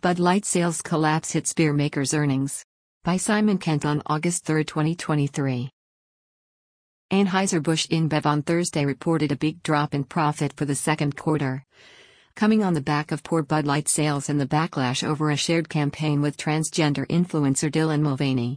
Bud Light sales collapse hits beer makers' earnings. By Simon Kent on August 3, 2023. Anheuser-Busch InBev on Thursday reported a big drop in profit for the second quarter, coming on the back of poor Bud Light sales and the backlash over a shared campaign with transgender influencer Dylan Mulvaney.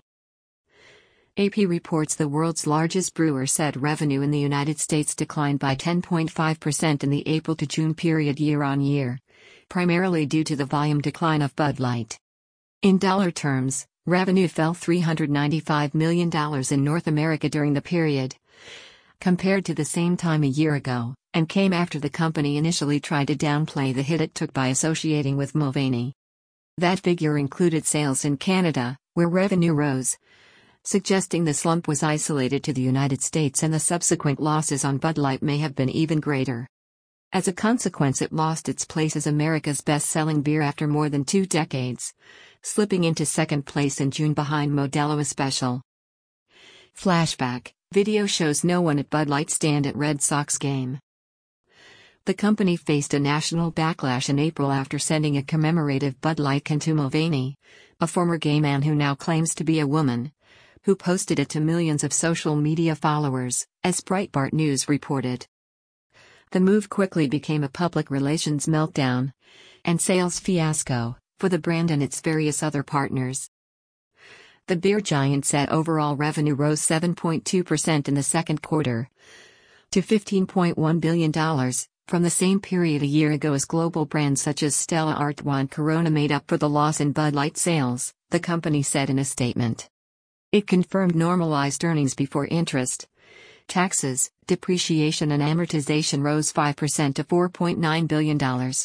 AP reports the world's largest brewer said revenue in the United States declined by 10.5% in the April to June period year-on-year, primarily due to the volume decline of Bud Light. In dollar terms, revenue fell $395 million in North America during the period, compared to the same time a year ago, and came after the company initially tried to downplay the hit it took by associating with Mulvaney. That figure included sales in Canada, where revenue rose, suggesting the slump was isolated to the United States and the subsequent losses on Bud Light may have been even greater. As a consequence, it lost its place as America's best-selling beer after more than 2 decades, slipping into second place in June behind Modelo Especial. Flashback: video shows no one at Bud Light stand at Red Sox game. The company faced a national backlash in April after sending a commemorative Bud Light can to Mulvaney, a former gay man who now claims to be a woman, who posted it to millions of social media followers, as Breitbart News reported. The move quickly became a public relations meltdown and sales fiasco for the brand and its various other partners. The beer giant said overall revenue rose 7.2% in the second quarter to $15.1 billion from the same period a year ago as global brands such as Stella Artois and Corona made up for the loss in Bud Light sales, the company said in a statement. It confirmed normalized earnings before interest, taxes, depreciation and amortization rose 5% to $4.9 billion.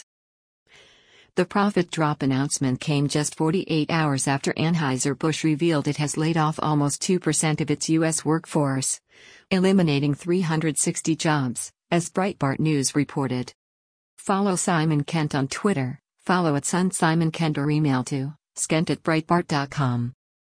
The profit drop announcement came just 48 hours after Anheuser-Busch revealed it has laid off almost 2% of its U.S. workforce, eliminating 360 jobs, as Breitbart News reported. Follow Simon Kent on Twitter, follow @SunSimonKent or email to skent@breitbart.com.